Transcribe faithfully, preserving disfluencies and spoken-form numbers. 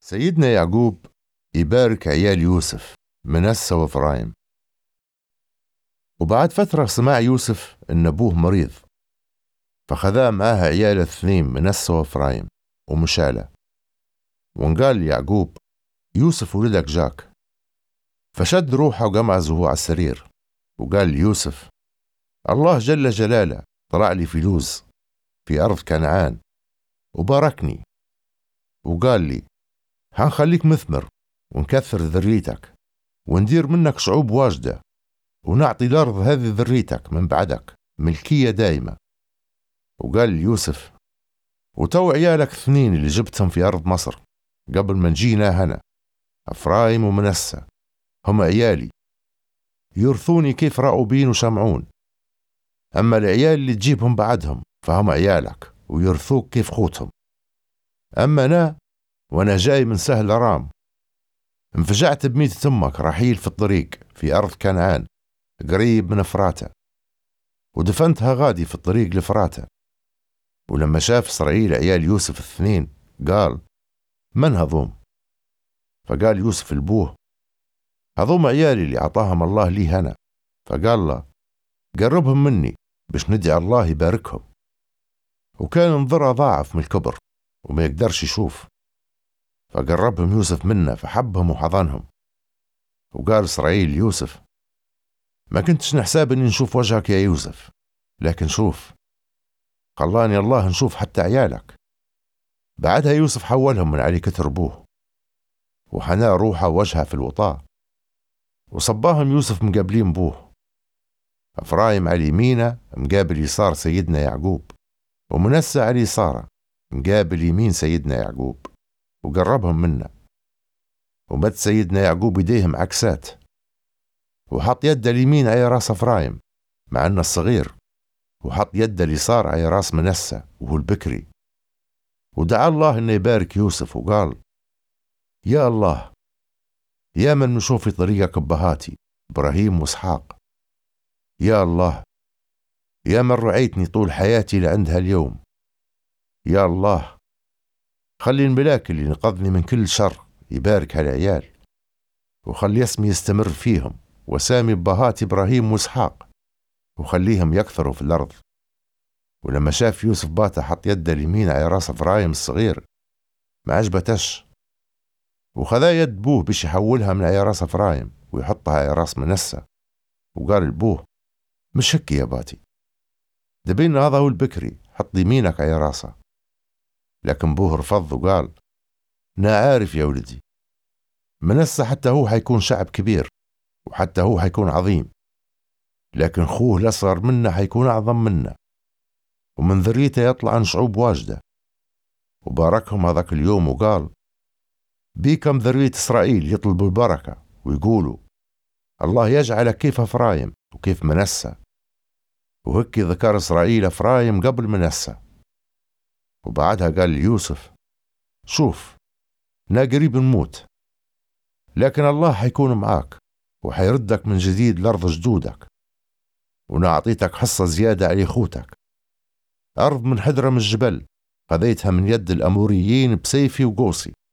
سيدنا يعقوب يبارك عيال يوسف منسى وإفرايم. وبعد فترة سمع يوسف إن أبوه مريض، فخذا معاه عيال الاثنين منسى وإفرايم ومشاله، وانقال ليعقوب: يوسف ولدك جاك. فشد روحه وقمعز وهو على السرير، وقال ليوسف: الله جل جلاله طلع لي في لوز في أرض كنعان وباركني، وقال لي: هنخليك مثمر ونكثر ذريتك وندير منك شعوب واجدة، ونعطي الأرض هذه ذريتك من بعدك ملكية دائمة. وقال ليوسف: وتو عيالك اثنين اللي جبتهم في أرض مصر قبل ما نجينا هنا، أفرايم ومنسى، هم عيالي يرثوني كيف راؤوبين وشمعون. أما العيال اللي تجيبهم بعدهم فهم عيالك ويرثوك كيف خوتهم. أما أنا وأنا جاي من سهل رام، انفجعت بميتة أمك رحيل في الطريق في أرض كنعان قريب من فراتة، ودفنتها غادي في الطريق لفراتة. ولما شاف إسرائيل عيال يوسف الاثنين قال: من هذوم؟ فقال يوسف لبوه: هذوم عيالي اللي عطاهم الله لي هنا. فقال له: قربهم مني باش ندعي الله يباركهم. وكان انظرها ضاعف من الكبر وما يقدرش يشوف، فقربهم يوسف منا فحبهم وحضنهم. وقال إسرائيل ليوسف: ما كنتش نحساب اني نشوف وجهك يا يوسف، لكن شوف، خلاني الله نشوف حتى عيالك. بعدها يوسف حولهم من علي كتر ابوه، وحنى روحه وجهها في الوطاء، وصباهم يوسف مقابلين بوه. أفرايم على يمينه مقابل يسار سيدنا يعقوب، ومنسى على يساره مقابل يمين سيدنا يعقوب، وقربهم منا. ومد سيدنا يعقوب يديهم عكسات، وحط يده اليمين على راس أفرايم مع أنه الصغير، وحط يده اليسار على راس منسى وهو البكري. ودعا الله أنه يبارك يوسف وقال: يا الله، يا من نشوف في طريقك أبهاتي إبراهيم وإسحاق، يا الله، يا من رعيتني طول حياتي لعندها اليوم، يا الله، خلي الملاك اللي نقذني من كل شر يبارك هالعيال، وخلي اسمي يستمر فيهم وسامي أبهات إبراهيم وإسحاق، وخليهم يكثروا في الأرض. ولما شاف يوسف باته حط يده اليمين على راس إفرايم الصغير ما عجبتش، وخذا يد بوه بش يحولها من على راس إفرايم ويحطها على راس منسى، وقال لبوه: مش هيك يا باتي، دبين هذا هو البكري، حط يمينك على راسه. لكن بوه رفض وقال: نا عارف يا ولدي، منسى حتى هو حيكون شعب كبير وحتى هو حيكون عظيم، لكن خوه الأصغر منا حيكون أعظم منا، ومن ذريته يطلع شعوب واجدة. وباركهم هذاك اليوم وقال: بيكم ذرية إسرائيل يطلبوا البركة ويقولوا: الله يجعلك كيف أفرايم وكيف منسى. وهكي ذكر إسرائيل أفرايم قبل منسى. وبعدها قال ليوسف: شوف، نا قريب نموت، لكن الله حيكون معاك وحيردك من جديد لأرض جدودك، ونا أعطيتك حصة زيادة على خوتك، أرض من حدرة من الجبل خذيتها من يد الأموريين بسيفي وقوسي،